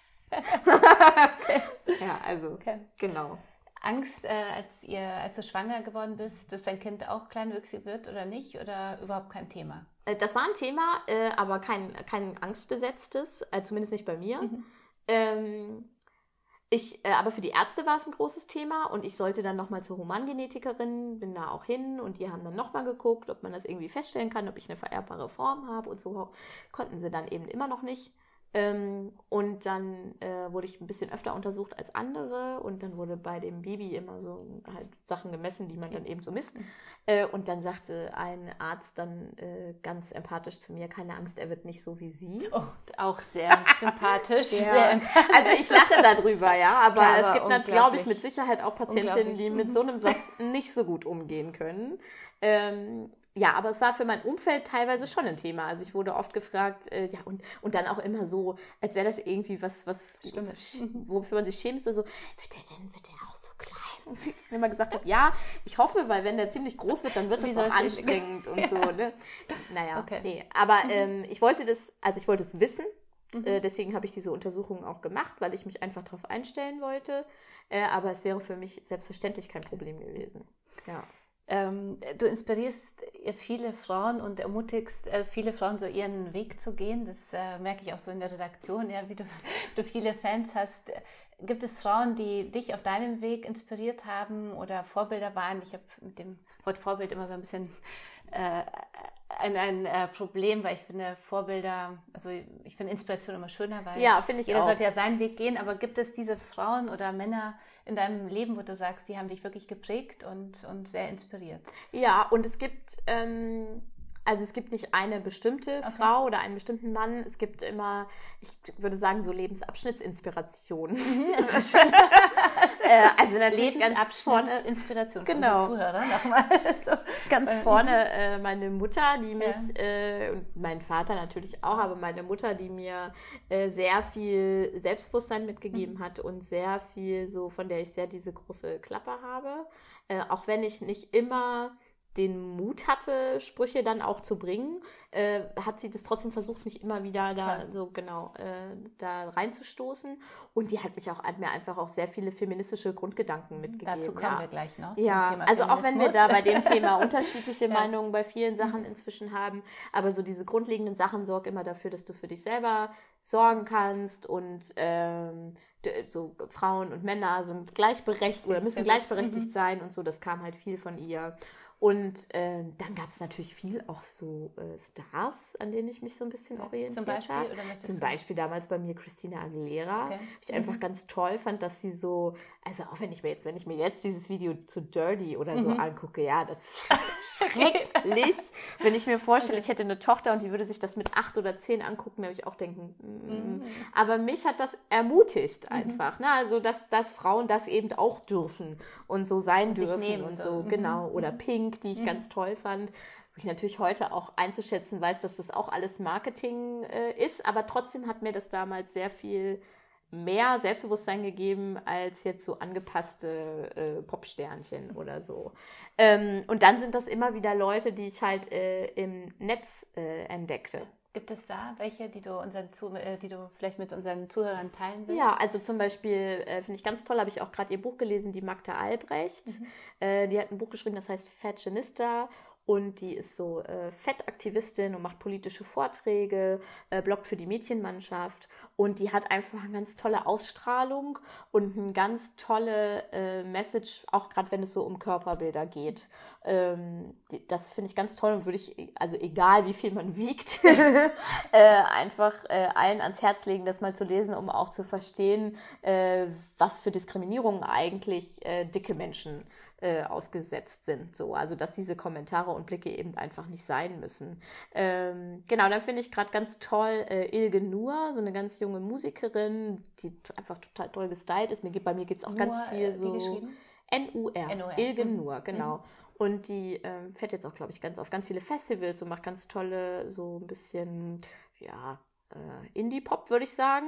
[SPEAKER 2] Ja, also,
[SPEAKER 1] okay.
[SPEAKER 2] genau.
[SPEAKER 1] Angst, äh, als, ihr, als du schwanger geworden bist, dass dein Kind auch kleinwüchsig wird oder nicht? Oder überhaupt kein Thema?
[SPEAKER 2] Das war ein Thema, äh, aber kein, kein angstbesetztes, äh, zumindest nicht bei mir.
[SPEAKER 1] Mhm.
[SPEAKER 2] Ähm, ich, äh, aber für die Ärzte war es ein großes Thema und ich sollte dann nochmal zur Humangenetikerin, bin da auch hin und die haben dann nochmal geguckt, ob man das irgendwie feststellen kann, ob ich eine vererbbare Form habe und so konnten sie dann eben immer noch nicht. Ähm, und dann äh, wurde ich ein bisschen öfter untersucht als andere und dann wurde bei dem Baby immer so halt Sachen gemessen, die man dann eben so misst. Äh, und dann sagte ein Arzt dann äh, ganz empathisch zu mir, keine Angst, er wird nicht so wie Sie.
[SPEAKER 1] Oh, auch sehr sympathisch.
[SPEAKER 2] Ja.
[SPEAKER 1] Sehr empathisch.
[SPEAKER 2] Also ich lache darüber, ja, aber,
[SPEAKER 1] Ja,
[SPEAKER 2] es
[SPEAKER 1] aber
[SPEAKER 2] gibt natürlich, glaube ich, mit Sicherheit auch Patientinnen, die mit so einem Satz nicht so gut umgehen können. Ähm, Ja, aber es war für mein Umfeld teilweise schon ein Thema. Also ich wurde oft gefragt, äh, ja, und, und dann auch immer so, als wäre das irgendwie was, was wofür man sich schämt, so, wird der denn, wird der auch so klein? Und ich dann immer gesagt habe, ja, ich hoffe, weil wenn der ziemlich groß wird, dann wird das auch anstrengend und so. Ne? Naja,
[SPEAKER 1] okay.
[SPEAKER 2] nee. Aber ähm, ich wollte das, also ich wollte es wissen.
[SPEAKER 1] Mhm.
[SPEAKER 2] Äh, deswegen habe ich diese Untersuchungen auch gemacht, weil ich mich einfach darauf einstellen wollte. Äh, aber es wäre für mich selbstverständlich kein Problem gewesen. Ja.
[SPEAKER 1] Ähm, du inspirierst viele Frauen und ermutigst äh, viele Frauen, so ihren Weg zu gehen. Das äh, merke ich auch so in der Redaktion, ja, wie du, du viele Fans hast. Gibt es Frauen, die dich auf deinem Weg inspiriert haben oder Vorbilder waren? Ich habe mit dem Wort Vorbild immer so ein bisschen äh, ein, ein äh, Problem, weil ich finde Vorbilder, also ich finde Inspiration immer schöner, weil
[SPEAKER 2] ja, finde ich
[SPEAKER 1] jeder
[SPEAKER 2] auch.
[SPEAKER 1] sollte ja seinen Weg gehen. Aber gibt es diese Frauen oder Männer in deinem Leben, wo du sagst, die haben dich wirklich geprägt und, und sehr inspiriert?
[SPEAKER 2] Ja, und es gibt, ähm, also es gibt nicht eine bestimmte
[SPEAKER 1] Okay.
[SPEAKER 2] Frau oder einen bestimmten Mann. Es gibt immer, ich würde sagen, so Lebensabschnittsinspirationen.
[SPEAKER 1] Das ist schön.
[SPEAKER 2] äh, also natürlich ganz vorne,
[SPEAKER 1] Inspiration
[SPEAKER 2] genau.
[SPEAKER 1] für unsere Zuhörer nochmal. So.
[SPEAKER 2] Ganz vorne äh, meine Mutter, die mich,
[SPEAKER 1] Ja.
[SPEAKER 2] äh, und mein Vater natürlich auch, aber meine Mutter, die mir äh, sehr viel Selbstbewusstsein mitgegeben
[SPEAKER 1] Mhm.
[SPEAKER 2] hat und sehr viel so, von der ich sehr diese große Klappe habe. Äh, auch wenn ich nicht immer den Mut hatte, Sprüche dann auch zu bringen, äh, hat sie das trotzdem versucht, mich immer wieder da
[SPEAKER 1] Klar.
[SPEAKER 2] so genau äh, da reinzustoßen. Und die hat mich auch hat mir einfach auch sehr viele feministische Grundgedanken mitgegeben.
[SPEAKER 1] Dazu kommen
[SPEAKER 2] ja.
[SPEAKER 1] wir gleich noch.
[SPEAKER 2] Ja,
[SPEAKER 1] zum Thema
[SPEAKER 2] also auch wenn wir
[SPEAKER 1] Feminismus.
[SPEAKER 2] da bei dem Thema unterschiedliche
[SPEAKER 1] Ja.
[SPEAKER 2] Meinungen bei vielen Sachen inzwischen haben, aber so diese grundlegenden Sachen, sorg immer dafür, dass du für dich selber sorgen kannst und ähm, d- so Frauen und Männer sind gleichberechtigt oder müssen
[SPEAKER 1] Sehr gut.
[SPEAKER 2] gleichberechtigt
[SPEAKER 1] Mhm.
[SPEAKER 2] sein und so, das kam halt viel von ihr. Und ähm, dann gab es natürlich viel auch so äh, Stars, an denen ich mich so ein bisschen orientiert
[SPEAKER 1] Zum Beispiel?
[SPEAKER 2] habe.
[SPEAKER 1] Oder möchtest
[SPEAKER 2] Zum
[SPEAKER 1] du-
[SPEAKER 2] Beispiel damals bei mir Christina Aguilera.
[SPEAKER 1] Okay.
[SPEAKER 2] Ich einfach
[SPEAKER 1] Mhm.
[SPEAKER 2] ganz toll fand, dass sie so, also auch wenn ich mir jetzt, wenn ich mir jetzt dieses Video zu Dirty oder so
[SPEAKER 1] Mhm.
[SPEAKER 2] angucke, ja, das ist schrecklich. Wenn ich mir vorstelle, ich hätte eine Tochter und die würde sich das mit acht oder zehn angucken, dann würde ich auch denken, mm.
[SPEAKER 1] Mhm.
[SPEAKER 2] Aber mich hat das ermutigt einfach, ne? Also dass, dass Frauen das eben auch dürfen und so sein
[SPEAKER 1] Und sich
[SPEAKER 2] dürfen
[SPEAKER 1] nehmen
[SPEAKER 2] und
[SPEAKER 1] so.
[SPEAKER 2] so,
[SPEAKER 1] Mhm.
[SPEAKER 2] genau. Oder
[SPEAKER 1] Mhm.
[SPEAKER 2] Pink, die ich
[SPEAKER 1] Mhm.
[SPEAKER 2] ganz toll fand. Wo ich natürlich heute auch einzuschätzen weiß, dass das auch alles Marketing äh, ist, aber trotzdem hat mir das damals sehr viel mehr Selbstbewusstsein gegeben als jetzt so angepasste äh, Popsternchen oder so. Ähm, und dann sind das immer wieder Leute, die ich halt äh, im Netz äh, entdeckte.
[SPEAKER 1] Gibt es da welche, die du, unseren Zu äh, die du vielleicht mit unseren Zuhörern teilen willst?
[SPEAKER 2] Ja, also zum Beispiel, äh, finde ich ganz toll, habe ich auch gerade ihr Buch gelesen, die Magda Albrecht.
[SPEAKER 1] Mhm.
[SPEAKER 2] Äh, die hat ein Buch geschrieben, das heißt Fashionista. Und die ist so äh, Fettaktivistin und macht politische Vorträge, äh, bloggt für die Mädchenmannschaft. Und die hat einfach eine ganz tolle Ausstrahlung und eine ganz tolle äh, Message, auch gerade wenn es so um Körperbilder geht. Ähm, die, das finde ich ganz toll und würde ich, also egal wie viel man wiegt, äh, einfach äh, allen ans Herz legen, das mal zu lesen, um auch zu verstehen, äh, was für Diskriminierungen eigentlich äh, dicke Menschen äh, ausgesetzt sind. So. Also dass diese Kommentare und Blicke eben einfach nicht sein müssen. Ähm, genau, dann finde ich gerade ganz toll äh, Ilge Nur, so eine ganz junge Musikerin, die einfach total toll gestylt ist. Mir geht, bei mir geht es auch Nur, ganz viel so... N U R,
[SPEAKER 1] N U R.
[SPEAKER 2] Ilge
[SPEAKER 1] Mhm.
[SPEAKER 2] Nur, genau.
[SPEAKER 1] Mhm.
[SPEAKER 2] Und die ähm, fährt jetzt auch, glaube ich, ganz auf ganz viele Festivals und macht ganz tolle, so ein bisschen, ja, äh, Indie-Pop, würde ich sagen.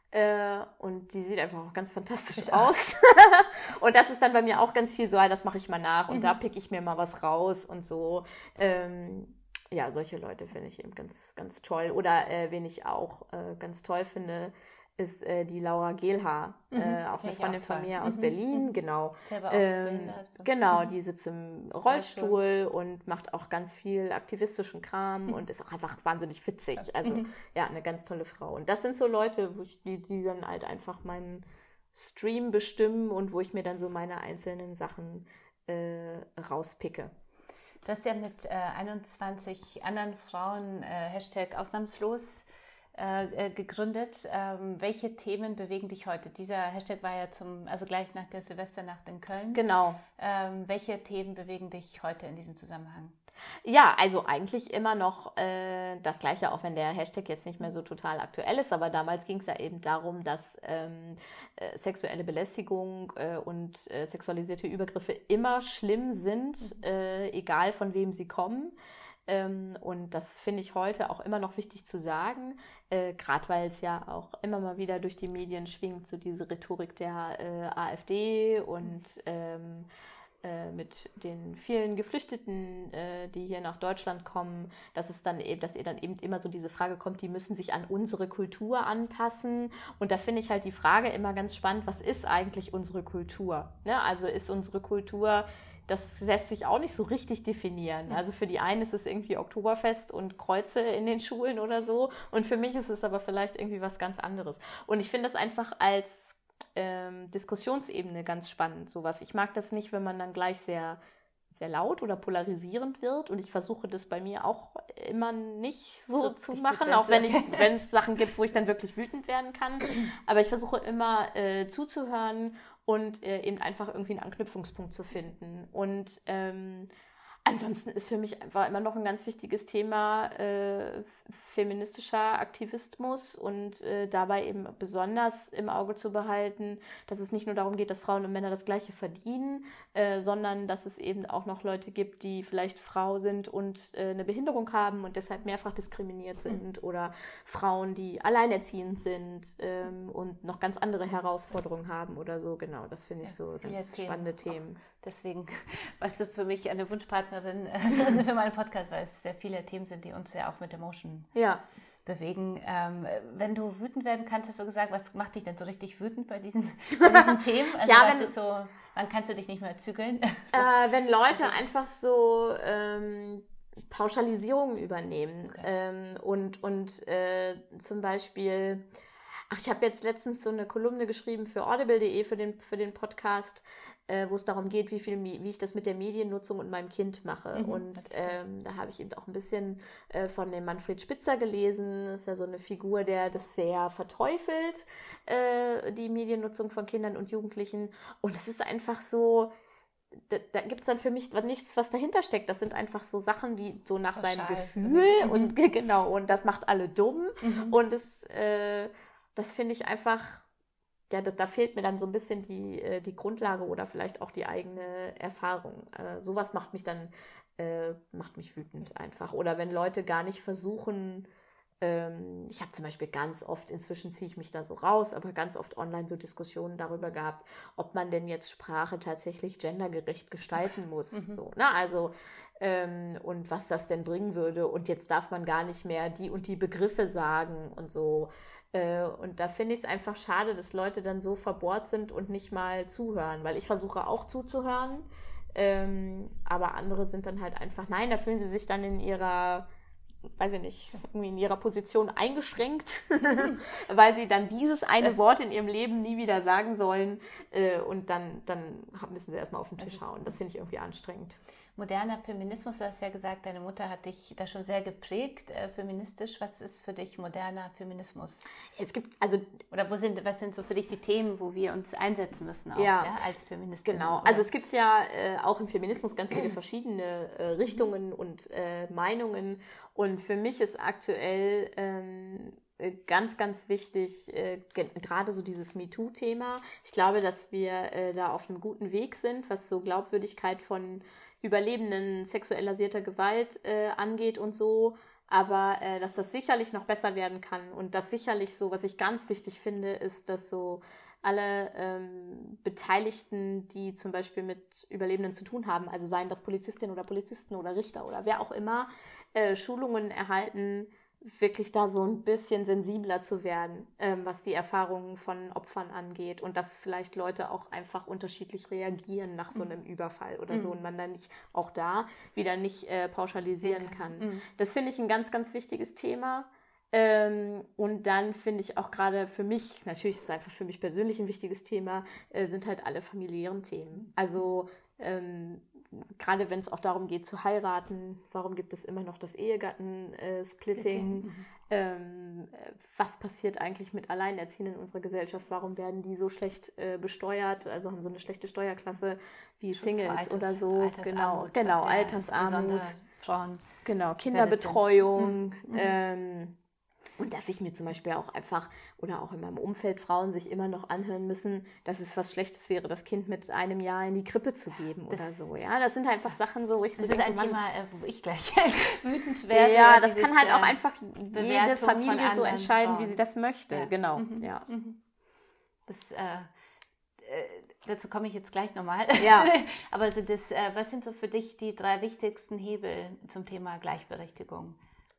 [SPEAKER 2] Äh, und die sieht einfach auch ganz fantastisch ich aus. Und das ist dann bei mir auch ganz viel so, das mache ich mal nach und mhm. da pick ich mir mal was raus und so. Ähm, ja, solche Leute finde ich eben ganz, ganz toll. Oder äh, wen ich auch äh, ganz toll finde, ist äh, die Laura Gehlhaar, mhm. äh, auch eine Freundin von mir aus mhm. Berlin, mhm. genau.
[SPEAKER 1] Selber auch
[SPEAKER 2] ähm, genau, die sitzt im Rollstuhl und macht auch ganz viel aktivistischen Kram mhm. und ist auch einfach wahnsinnig witzig. Also mhm. ja, eine ganz tolle Frau. Und das sind so Leute, wo ich, die, die dann halt einfach meinen Stream bestimmen und wo ich mir dann so meine einzelnen Sachen äh, rauspicke.
[SPEAKER 1] Du hast ja mit äh, einundzwanzig anderen Frauen äh, Hashtag ausnahmslos äh, gegründet. Ähm, welche Themen bewegen dich heute? Dieser Hashtag war ja zum, also gleich nach der Silvesternacht in Köln.
[SPEAKER 2] Genau.
[SPEAKER 1] Ähm, welche Themen bewegen dich heute in diesem Zusammenhang?
[SPEAKER 2] Ja, also eigentlich immer noch äh, das Gleiche, auch wenn der Hashtag jetzt nicht mehr so total aktuell ist. Aber damals ging es ja eben darum, dass ähm, äh, sexuelle Belästigung äh, und äh, sexualisierte Übergriffe immer schlimm sind, mhm. äh, egal von wem sie kommen. Ähm, und das finde ich heute auch immer noch wichtig zu sagen, äh, gerade weil es ja auch immer mal wieder durch die Medien schwingt, so diese Rhetorik der äh, AfD und ähm, äh, mit den vielen Geflüchteten, äh, die hier nach Deutschland kommen, dass es dann eben, dass ihr dann eben immer so diese Frage kommt, die müssen sich an unsere Kultur anpassen. Und da finde ich halt die Frage immer ganz spannend, was ist eigentlich unsere Kultur? Ne? Also ist unsere Kultur... Das lässt sich auch nicht so richtig definieren. Also für die einen ist es irgendwie Oktoberfest und Kreuze in den Schulen oder so. Und für mich ist es aber vielleicht irgendwie was ganz anderes. Und ich finde das einfach als ähm, Diskussionsebene ganz spannend, sowas. Ich mag das nicht, wenn man dann gleich sehr, sehr laut oder polarisierend wird. Und ich versuche das bei mir auch immer nicht so, so zu machen, auch wenn ich, wenn es Sachen gibt, wo ich dann wirklich wütend werden kann. Aber ich versuche immer äh, zuzuhören und äh, eben einfach irgendwie einen Anknüpfungspunkt zu finden. Und ähm, ansonsten ist für mich einfach immer noch ein ganz wichtiges Thema äh, feministischer Aktivismus und äh, dabei eben besonders im Auge zu behalten, dass es nicht nur darum geht, dass Frauen und Männer das Gleiche verdienen, äh, sondern dass es eben auch noch Leute gibt, die vielleicht Frau sind und äh, eine Behinderung haben und deshalb mehrfach diskriminiert sind mhm. oder Frauen, die alleinerziehend sind ähm, und noch ganz andere Herausforderungen haben oder so. Genau, das finde ich so ja, ganz spannende Themen.
[SPEAKER 1] Auch. Deswegen warst du für mich eine Wunschpartnerin äh, für meinen Podcast, weil es sehr viele Themen sind, die uns ja auch mit Emotion
[SPEAKER 2] ja.
[SPEAKER 1] bewegen. Ähm, wenn du wütend werden kannst, hast du gesagt, was macht dich denn so richtig wütend bei diesen, bei diesen Themen? Also
[SPEAKER 2] ja,
[SPEAKER 1] was
[SPEAKER 2] wenn,
[SPEAKER 1] ist so, wann kannst du dich nicht mehr zügeln?
[SPEAKER 2] so. äh, wenn Leute okay. einfach so ähm, Pauschalisierungen übernehmen okay. ähm, und, und äh, zum Beispiel, ach, ich habe jetzt letztens so eine Kolumne geschrieben für audible punkt de für den, für den Podcast, wo es darum geht, wie viel, wie ich das mit der Mediennutzung und meinem Kind mache. Mhm, und ähm, da habe ich eben auch ein bisschen äh, von dem Manfred Spitzer gelesen. Das ist ja so eine Figur, der das sehr verteufelt, äh, die Mediennutzung von Kindern und Jugendlichen. Und es ist einfach so, da, da gibt es dann für mich nichts, was dahinter steckt. Das sind einfach so Sachen, die so nach Pauschal. Seinem Gefühl mhm. und genau, und das macht alle dumm. Mhm. Und das, äh, das finde ich einfach... Ja, da, da fehlt mir dann so ein bisschen die, äh, die Grundlage oder vielleicht auch die eigene Erfahrung. Äh, sowas macht mich dann, äh, macht mich wütend einfach. Oder wenn Leute gar nicht versuchen, ähm, ich habe zum Beispiel ganz oft, inzwischen ziehe ich mich da so raus, aber ganz oft online so Diskussionen darüber gehabt, ob man denn jetzt Sprache tatsächlich gendergerecht gestalten muss. Mhm. So, ne? Also ähm, und was das denn bringen würde. Und jetzt darf man gar nicht mehr die und die Begriffe sagen und so. Und da finde ich es einfach schade, dass Leute dann so verbohrt sind und nicht mal zuhören, weil ich versuche auch zuzuhören, ähm, aber andere sind dann halt einfach, nein, da fühlen sie sich dann in ihrer, weiß ich nicht, irgendwie in ihrer Position eingeschränkt, weil sie dann dieses eine Wort in ihrem Leben nie wieder sagen sollen äh, und dann, dann müssen sie erstmal auf den Tisch hauen. Das finde ich irgendwie anstrengend.
[SPEAKER 1] moderner Feminismus? Du hast ja gesagt, deine Mutter hat dich da schon sehr geprägt, äh, feministisch. Was ist für dich moderner Feminismus?
[SPEAKER 2] Es gibt, also...
[SPEAKER 1] Oder wo sind, was sind so für dich die Themen, wo wir uns einsetzen müssen, auch,
[SPEAKER 2] ja,
[SPEAKER 1] ja, als Feministin?
[SPEAKER 2] Genau,
[SPEAKER 1] oder?
[SPEAKER 2] also es gibt ja äh, auch im Feminismus ganz viele verschiedene äh, Richtungen und äh, Meinungen. Und für mich ist aktuell... Ähm, ganz, ganz wichtig, äh, gerade so dieses MeToo-Thema. Ich glaube, dass wir äh, da auf einem guten Weg sind, was so Glaubwürdigkeit von Überlebenden sexuell basierter Gewalt äh, angeht und so. Aber äh, dass das sicherlich noch besser werden kann. Und das sicherlich so, was ich ganz wichtig finde, ist, dass so alle ähm, Beteiligten, die zum Beispiel mit Überlebenden zu tun haben, also seien das Polizistinnen oder Polizisten oder Richter oder wer auch immer, äh, Schulungen erhalten, wirklich da so ein bisschen sensibler zu werden, ähm, was die Erfahrungen von Opfern angeht und dass vielleicht Leute auch einfach unterschiedlich reagieren nach so einem mhm. Überfall oder mhm. so und man dann nicht auch da wieder nicht äh, pauschalisieren okay. kann. Mhm. Das finde ich ein ganz, ganz wichtiges Thema. Ähm, und dann finde ich auch gerade für mich, natürlich ist es einfach für mich persönlich ein wichtiges Thema, äh, sind halt alle familiären Themen. Also ähm, gerade wenn es auch darum geht zu heiraten, warum gibt es immer noch das Ehegattensplitting? Mhm. Ähm, was passiert eigentlich mit Alleinerziehenden in unserer Gesellschaft? Warum werden die so schlecht äh, besteuert, also haben so eine schlechte Steuerklasse wie Schutz Singles Alters, oder so?
[SPEAKER 1] Altersarmut,
[SPEAKER 2] genau, genau, Altersarmut,
[SPEAKER 1] Frauen,
[SPEAKER 2] genau, Kinderbetreuung. Mhm. Ähm, Und dass ich mir zum Beispiel auch einfach, oder auch in meinem Umfeld Frauen sich immer noch anhören müssen, dass es was Schlechtes wäre, das Kind mit einem Jahr in die Krippe zu geben das, oder so. Ja, das sind halt einfach Sachen so, wo ich
[SPEAKER 1] das
[SPEAKER 2] so
[SPEAKER 1] ist
[SPEAKER 2] denke,
[SPEAKER 1] ein Thema, wo ich gleich wütend werde.
[SPEAKER 2] Ja, das kann halt auch einfach jede Familie so entscheiden, Frauen. Wie sie das möchte. Ja. Genau,
[SPEAKER 1] mhm.
[SPEAKER 2] ja.
[SPEAKER 1] Das, äh, äh, dazu komme ich jetzt gleich nochmal.
[SPEAKER 2] Ja.
[SPEAKER 1] Aber also das, äh, was sind so für dich die drei wichtigsten Hebel zum Thema Gleichberechtigung?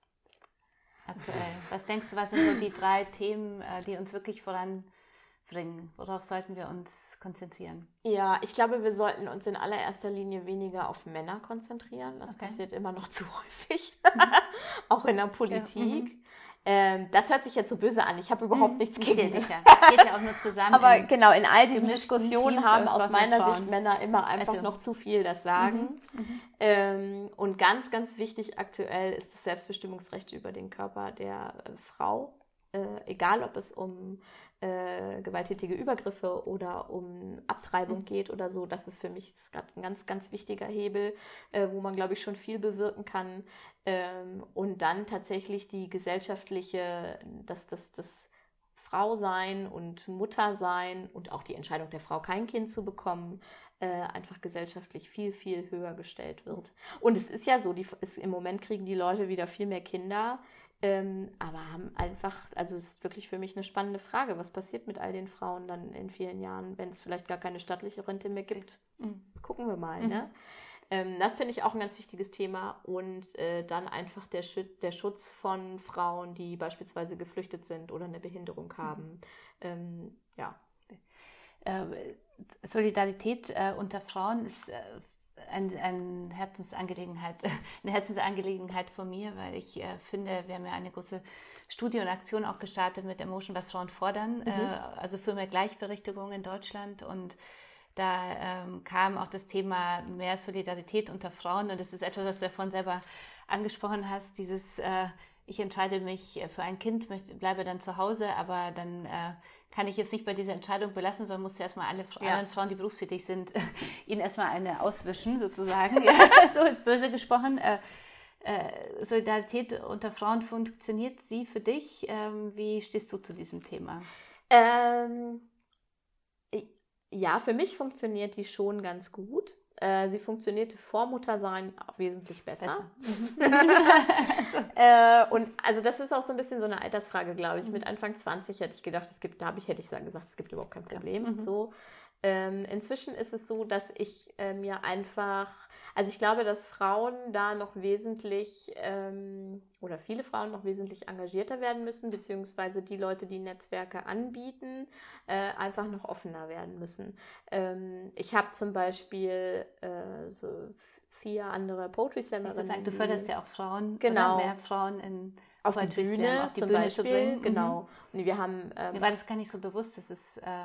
[SPEAKER 1] Aktuell. Was denkst du, was sind so die drei Themen, die uns wirklich voranbringen? Worauf sollten wir uns konzentrieren?
[SPEAKER 2] Ja, ich glaube, wir sollten uns in allererster Linie weniger auf Männer konzentrieren. Das okay. passiert immer noch zu häufig, auch in der Politik. Ja. Ähm, das hört sich jetzt so böse an. Ich habe überhaupt mhm. nichts gegen dich.
[SPEAKER 1] Das geht ja auch nur zusammen.
[SPEAKER 2] Aber genau, in all diesen Diskussionen haben aus meiner Sicht Männer immer einfach also. noch zu viel das Sagen. Mhm. Mhm. Ähm, und ganz, ganz wichtig aktuell ist das Selbstbestimmungsrecht über den Körper der äh, Frau. Äh, egal, ob es um äh, gewalttätige Übergriffe oder um Abtreibung mhm. geht oder so. Das ist für mich das ist gerade ein ganz, ganz wichtiger Hebel, äh, wo man, glaube ich, schon viel bewirken kann. Ähm, und dann tatsächlich die gesellschaftliche, dass das, das Frausein und Muttersein und auch die Entscheidung der Frau, kein Kind zu bekommen, äh, einfach gesellschaftlich viel, viel höher gestellt wird. Und es ist ja so, die, ist, im Moment kriegen die Leute wieder viel mehr Kinder, ähm, aber haben einfach, also es ist wirklich für mich eine spannende Frage, was passiert mit all den Frauen dann in vielen Jahren, wenn es vielleicht gar keine staatliche Rente mehr gibt. Mhm. Gucken wir mal, mhm. ne? Ähm, das finde ich auch ein ganz wichtiges Thema und äh, dann einfach der, Schü- der Schutz von Frauen, die beispielsweise geflüchtet sind oder eine Behinderung haben. Mhm. Ähm, ja.
[SPEAKER 1] Äh, Solidarität äh, unter Frauen ist äh, ein, ein Herzensangelegenheit, eine Herzensangelegenheit von mir, weil ich äh, finde, wir haben ja eine große Studie und Aktion auch gestartet mit Emotion, was Frauen fordern, mhm. äh, also für mehr Gleichberechtigung in Deutschland und da ähm, kam auch das Thema mehr Solidarität unter Frauen und das ist etwas, was du ja vorhin selber angesprochen hast, dieses äh, ich entscheide mich für ein Kind, möchte, bleibe dann zu Hause, aber dann äh, kann ich es nicht bei dieser Entscheidung belassen, sondern muss ja erstmal alle ja. anderen Frauen, die berufstätig sind, ihnen erstmal eine auswischen, sozusagen, ja, so ins Böse gesprochen. Äh, äh, Solidarität unter Frauen, funktioniert sie für dich? Ähm, wie stehst du zu diesem Thema?
[SPEAKER 2] Ähm, ja, für mich funktioniert die schon ganz gut. Äh, sie funktionierte vor Muttersein auch wesentlich besser. besser. äh, und also das ist auch so ein bisschen so eine Altersfrage, glaube ich. Mhm. Mit Anfang zwanzig hätte ich gedacht, es gibt, da habe ich, hätte ich gesagt, es gibt überhaupt kein Problem. Ja. Mhm. So. Ähm, inzwischen ist es so, dass ich äh, mir einfach, also ich glaube, dass Frauen da noch wesentlich ähm, oder viele Frauen noch wesentlich engagierter werden müssen, beziehungsweise die Leute, die Netzwerke anbieten, äh, einfach noch offener werden müssen. Ähm, ich habe zum Beispiel äh, so vier andere Poetry Slammerinnen.
[SPEAKER 1] Sagen, du förderst ja auch Frauen,
[SPEAKER 2] genau.
[SPEAKER 1] oder mehr Frauen in
[SPEAKER 2] auf die Bühne, auf die zum Bühne Beispiel,
[SPEAKER 1] zu bringen.
[SPEAKER 2] Genau. Und wir haben, ähm,
[SPEAKER 1] Mir war das gar nicht so bewusst, dass es äh,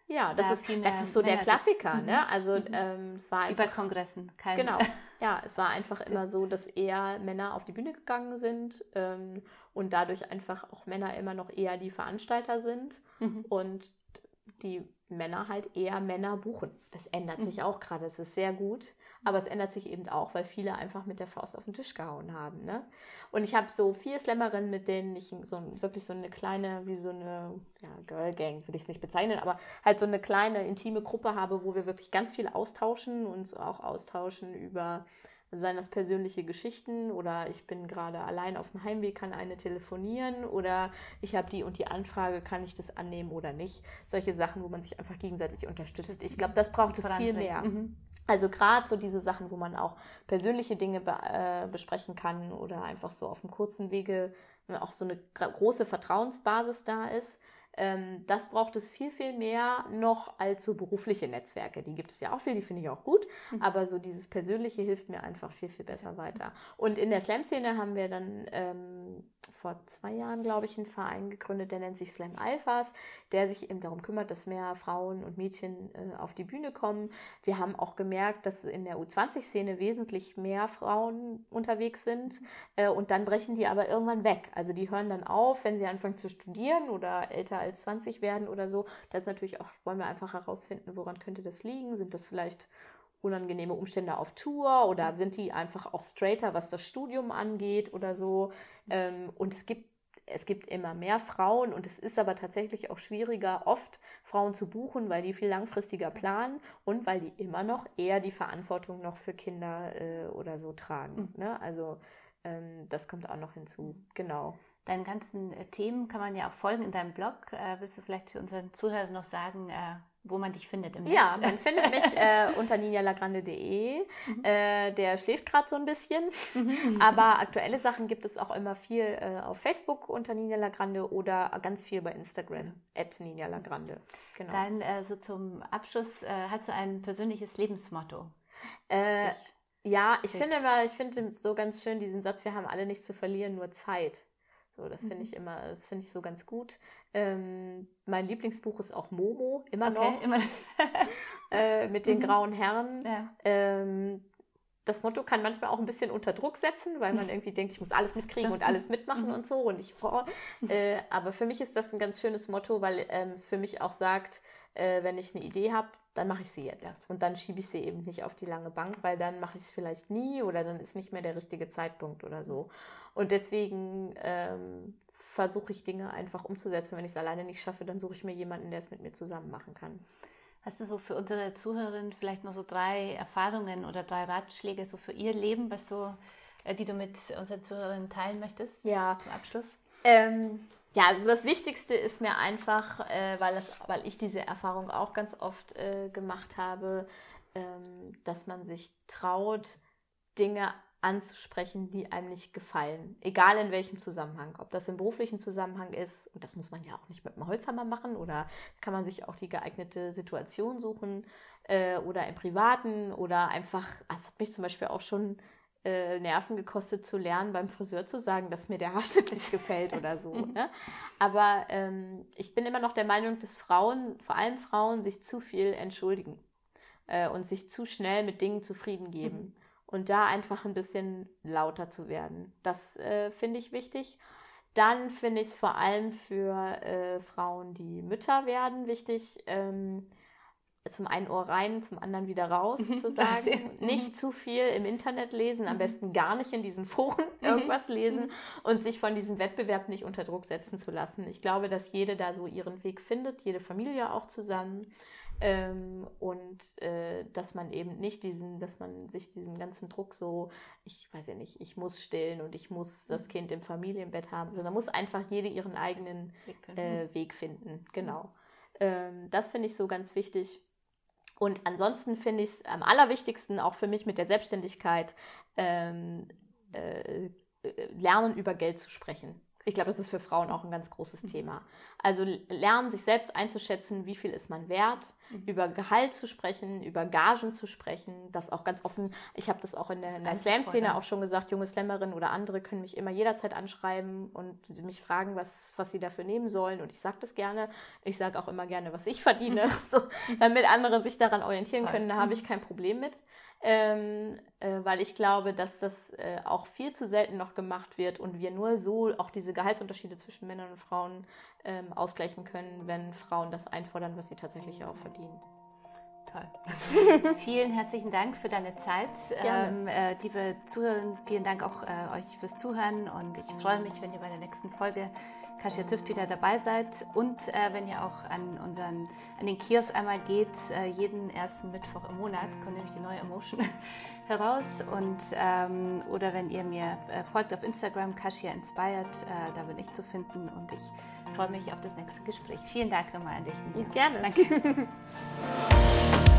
[SPEAKER 2] Ja, das, ist, das ist so der Klassiker, mhm. ne? Also
[SPEAKER 1] mhm.
[SPEAKER 2] ähm, es war
[SPEAKER 1] einfach... Wie bei Kongressen.
[SPEAKER 2] Kein genau, ja, es war einfach immer so, dass eher Männer auf die Bühne gegangen sind ähm, und dadurch einfach auch Männer immer noch eher die Veranstalter sind mhm. und die Männer halt eher Männer buchen. Das ändert sich mhm. auch gerade, es ist sehr gut, aber es ändert sich eben auch, weil viele einfach mit der Faust auf den Tisch gehauen haben. Ne? Und ich habe so vier Slammerinnen, mit denen ich so wirklich so eine kleine, wie so eine ja, Girl Gang, würde ich es nicht bezeichnen, aber halt so eine kleine intime Gruppe habe, wo wir wirklich ganz viel austauschen, uns auch austauschen über, seien das persönliche Geschichten oder ich bin gerade allein auf dem Heimweg, kann eine telefonieren oder ich habe die und die Anfrage, kann ich das annehmen oder nicht. Solche Sachen, wo man sich einfach gegenseitig unterstützt. Ich glaube, das braucht es viel mehr. Mhm. Also gerade so diese Sachen, wo man auch persönliche Dinge be- äh, besprechen kann oder einfach so auf einem kurzen Wege auch so eine große Vertrauensbasis da ist. Ähm, das braucht es viel, viel mehr noch als so berufliche Netzwerke. Die gibt es ja auch viel, die finde ich auch gut, mhm. aber so dieses Persönliche hilft mir einfach viel, viel besser weiter. Und in der Slam-Szene haben wir dann ähm, vor zwei Jahren, glaube ich, einen Verein gegründet, der nennt sich Slam Alphas, der sich eben darum kümmert, dass mehr Frauen und Mädchen äh, auf die Bühne kommen. Wir haben auch gemerkt, dass in der U zwanzig-Szene wesentlich mehr Frauen unterwegs sind mhm. äh, und dann brechen die aber irgendwann weg. Also die hören dann auf, wenn sie anfangen zu studieren oder älter als zwanzig werden oder so. Das ist natürlich auch, wollen wir einfach herausfinden, woran könnte das liegen? Sind das vielleicht unangenehme Umstände auf Tour oder sind die einfach auch straighter, was das Studium angeht oder so? Ähm, und es gibt, es gibt immer mehr Frauen und es ist aber tatsächlich auch schwieriger, oft Frauen zu buchen, weil die viel langfristiger planen und weil die immer noch eher die Verantwortung noch für Kinder äh, oder so tragen. Mhm. Ne? Also ähm, das kommt auch noch hinzu. Genau.
[SPEAKER 1] Deinen ganzen äh, Themen kann man ja auch folgen in deinem Blog. Äh, willst du vielleicht für unseren Zuhörern noch sagen, äh, wo man dich findet im Netz?
[SPEAKER 2] Ja, man findet mich äh, unter ninja lagrande punkt de. Mhm. Äh, der schläft gerade so ein bisschen, mhm. aber aktuelle Sachen gibt es auch immer viel äh, auf Facebook unter Ninja Lagrande oder ganz viel bei Instagram, at Ninja Lagrande.
[SPEAKER 1] Genau. Dann äh, so zum Abschluss, äh, hast du ein persönliches Lebensmotto?
[SPEAKER 2] Äh, ja, ich finde, ich finde so ganz schön diesen Satz, wir haben alle nichts zu verlieren, nur Zeit. So, das finde ich immer, das finde ich so ganz gut. Ähm, mein Lieblingsbuch ist auch Momo, immer okay, noch. Immer. äh, mit den mhm. grauen Herren. Ja. Ähm, das Motto kann manchmal auch ein bisschen unter Druck setzen, weil man irgendwie denkt, ich muss alles mitkriegen und alles mitmachen mhm. und so und ich vor. Äh, aber für mich ist das ein ganz schönes Motto, weil ähm, es für mich auch sagt, äh, wenn ich eine Idee habe, dann mache ich sie jetzt. Ja. Und dann schiebe ich sie eben nicht auf die lange Bank, weil dann mache ich es vielleicht nie oder dann ist nicht mehr der richtige Zeitpunkt oder so. Und deswegen ähm, versuche ich Dinge einfach umzusetzen. Wenn ich es alleine nicht schaffe, dann suche ich mir jemanden, der es mit mir zusammen machen kann.
[SPEAKER 1] Hast du so für unsere Zuhörerinnen vielleicht noch so drei Erfahrungen oder drei Ratschläge so für ihr Leben, was so, äh, die du mit unseren Zuhörerinnen teilen möchtest?
[SPEAKER 2] Ja.
[SPEAKER 1] Zum Abschluss?
[SPEAKER 2] Ähm, Ja, also das Wichtigste ist mir einfach, äh, weil, das, weil ich diese Erfahrung auch ganz oft äh, gemacht habe, ähm, dass man sich traut, Dinge anzusprechen, die einem nicht gefallen. Egal in welchem Zusammenhang. Ob das im beruflichen Zusammenhang ist, und das muss man ja auch nicht mit einem Holzhammer machen, oder kann man sich auch die geeignete Situation suchen, äh, oder im Privaten, oder einfach, es hat mich zum Beispiel auch schon Äh, Nerven gekostet zu lernen, beim Friseur zu sagen, dass mir der Haarschnitt nicht gefällt oder so. Ne? Aber ähm, ich bin immer noch der Meinung, dass Frauen, vor allem Frauen, sich zu viel entschuldigen äh, und sich zu schnell mit Dingen zufrieden geben. Mhm. Und da einfach ein bisschen lauter zu werden. Das äh, finde ich wichtig. Dann finde ich es vor allem für äh, Frauen, die Mütter werden, wichtig, ähm, zum einen Ohr rein, zum anderen wieder raus, zu sagen. Nicht zu viel im Internet lesen, am besten gar nicht in diesen Foren irgendwas lesen und sich von diesem Wettbewerb nicht unter Druck setzen zu lassen. Ich glaube, dass jede da so ihren Weg findet, jede Familie auch zusammen. Ähm, und äh, dass man eben nicht diesen, dass man sich diesen ganzen Druck so, ich weiß ja nicht, ich muss stillen und ich muss das Kind im Familienbett haben, sondern muss einfach jede ihren eigenen äh, Weg finden. Genau. Ähm, das finde ich so ganz wichtig. Und ansonsten finde ich es am allerwichtigsten, auch für mich mit der Selbstständigkeit, ähm, äh, lernen über Geld zu sprechen. Ich glaube, das ist für Frauen auch ein ganz großes Thema. Also lernen, sich selbst einzuschätzen, wie viel ist man wert, mhm. über Gehalt zu sprechen, über Gagen zu sprechen, das auch ganz offen. Ich habe das auch in der, in der Slam-Szene auch schon gesagt, junge Slammerinnen oder andere können mich immer jederzeit anschreiben und mich fragen, was, was sie dafür nehmen sollen. Und ich sage das gerne. Ich sage auch immer gerne, was ich verdiene, so, damit andere sich daran orientieren können. Da habe ich kein Problem mit. Ähm, äh, weil ich glaube, dass das äh, auch viel zu selten noch gemacht wird und wir nur so auch diese Gehaltsunterschiede zwischen Männern und Frauen ähm, ausgleichen können, wenn Frauen das einfordern, was sie tatsächlich auch verdienen.
[SPEAKER 1] Toll. Vielen herzlichen Dank für deine Zeit. Ähm, äh, liebe Zuhörerinnen, vielen Dank auch äh, euch fürs Zuhören und ich freue mich, wenn ihr bei der nächsten Folge Kasia trifft wieder dabei seid und äh, wenn ihr auch an unseren an den Kiosk einmal geht, äh, jeden ersten Mittwoch im Monat kommt nämlich die neue Emotion heraus und ähm, oder wenn ihr mir äh, folgt auf Instagram, Kasia Inspired, äh, da bin ich zu finden und ich freue mich auf das nächste Gespräch. Vielen Dank nochmal an dich, Nia.
[SPEAKER 2] Gerne.
[SPEAKER 1] Danke.